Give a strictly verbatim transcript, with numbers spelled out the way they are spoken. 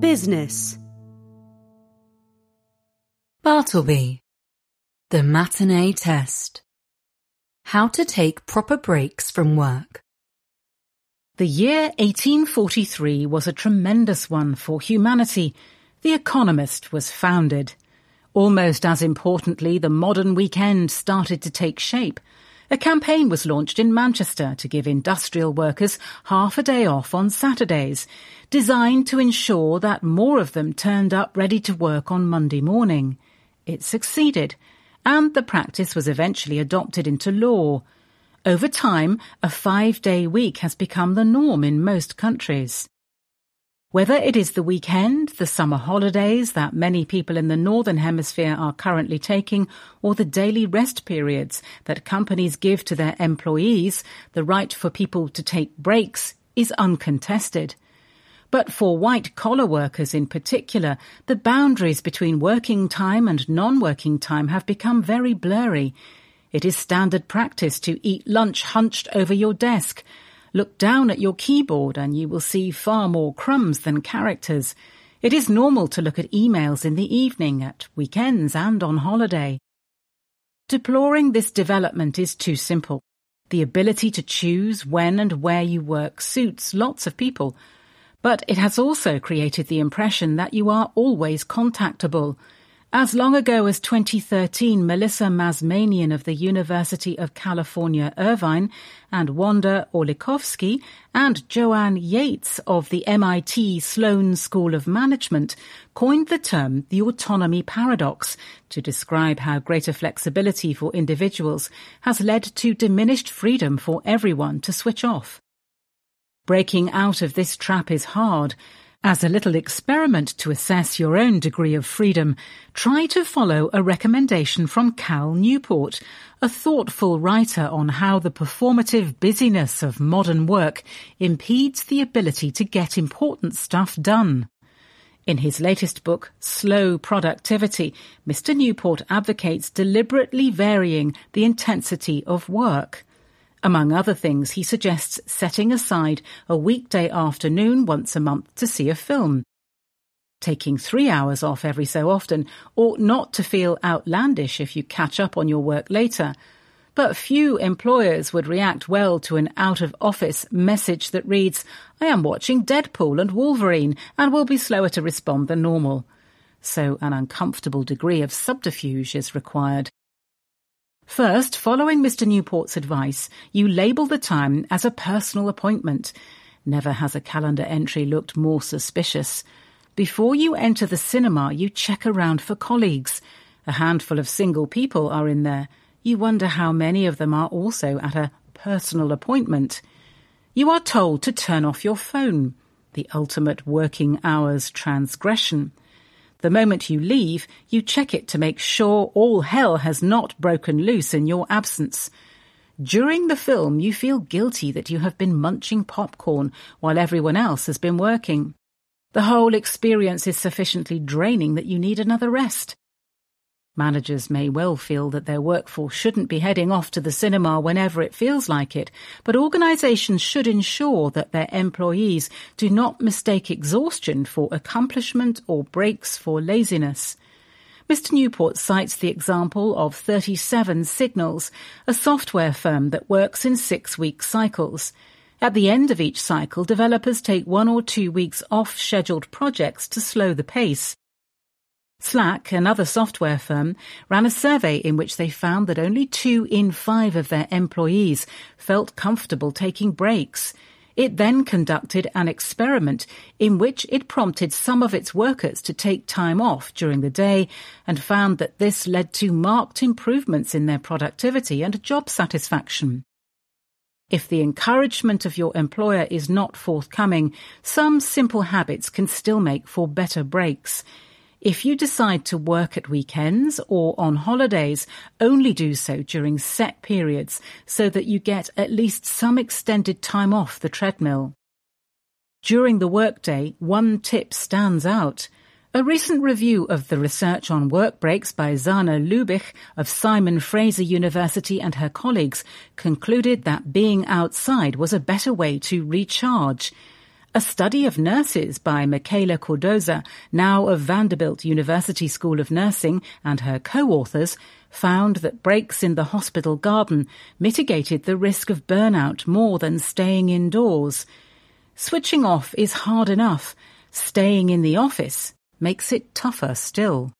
Business. Bartleby. The Matinee Test. How to take proper breaks from work. The year eighteen forty-three was a tremendous one for humanity. The Economist was founded. Almost as importantly, the modern weekend started to take shape. A campaign was launched in Manchester to give industrial workers half a day off on Saturdays, designed to ensure that more of them turned up ready to work on Monday morning. It succeeded, and the practice was eventually adopted into law. Over time, a five-day week has become the norm in most countries. Whether it is the weekend, the summer holidays that many people in the Northern Hemisphere are currently taking, or the daily rest periods that companies give to their employees, the right for people to take breaks is uncontested. But for white-collar workers in particular, the boundaries between working time and non-working time have become very blurry. It is standard practice to eat lunch hunched over your desk. Look down at your keyboard and you will see far more crumbs than characters. It is normal to look at emails in the evening, at weekends and on holiday. Deploring this development is too simple. The ability to choose when and where you work suits lots of people, but it has also created the impression that you are always contactable. As long ago as twenty thirteen, Melissa Mazmanian of the University of California, Irvine, and Wanda Orlikovsky and Joanne Yates of the M I T Sloan School of Management coined the term the autonomy paradox to describe how greater flexibility for individuals has led to diminished freedom for everyone to switch off. Breaking out of this trap is hard. As a little experiment to assess your own degree of freedom, try to follow a recommendation from Cal Newport, a thoughtful writer on how the performative busyness of modern work impedes the ability to get important stuff done. In his latest book, Slow Productivity, Mister Newport advocates deliberately varying the intensity of work. Among other things, he suggests setting aside a weekday afternoon once a month to see a film. Taking three hours off every so often ought not to feel outlandish if you catch up on your work later, but few employers would react well to an out-of-office message that reads, "I am watching Deadpool and Wolverine and will be slower to respond than normal." So an uncomfortable degree of subterfuge is required. First, following Mister Newport's advice, you label the time as a personal appointment. Never has a calendar entry looked more suspicious. Before you enter the cinema, you check around for colleagues. A handful of single people are in there. You wonder how many of them are also at a personal appointment. You are told to turn off your phone, the ultimate working hours transgression. The moment you leave, you check it to make sure all hell has not broken loose in your absence. During the film, you feel guilty that you have been munching popcorn while everyone else has been working. The whole experience is sufficiently draining that you need another rest. Managers may well feel that their workforce shouldn't be heading off to the cinema whenever it feels like it, but organisations should ensure that their employees do not mistake exhaustion for accomplishment or breaks for laziness. Mister Newport cites the example of thirty-seven Signals, a software firm that works in six-week cycles. At the end of each cycle, developers take one or two weeks off scheduled projects to slow the pace. Slack, another software firm, ran a survey in which they found that only two in five of their employees felt comfortable taking breaks. It then conducted an experiment in which it prompted some of its workers to take time off during the day and found that this led to marked improvements in their productivity and job satisfaction. If the encouragement of your employer is not forthcoming, some simple habits can still make for better breaks. If you decide to work at weekends or on holidays, only do so during set periods so that you get at least some extended time off the treadmill. During the workday, one tip stands out. A recent review of the research on work breaks by Zana Lubich of Simon Fraser University and her colleagues concluded that being outside was a better way to recharge. A study of nurses by Michaela Cordoza, now of Vanderbilt University School of Nursing, and her co-authors found that breaks in the hospital garden mitigated the risk of burnout more than staying indoors. Switching off is hard enough. Staying in the office makes it tougher still.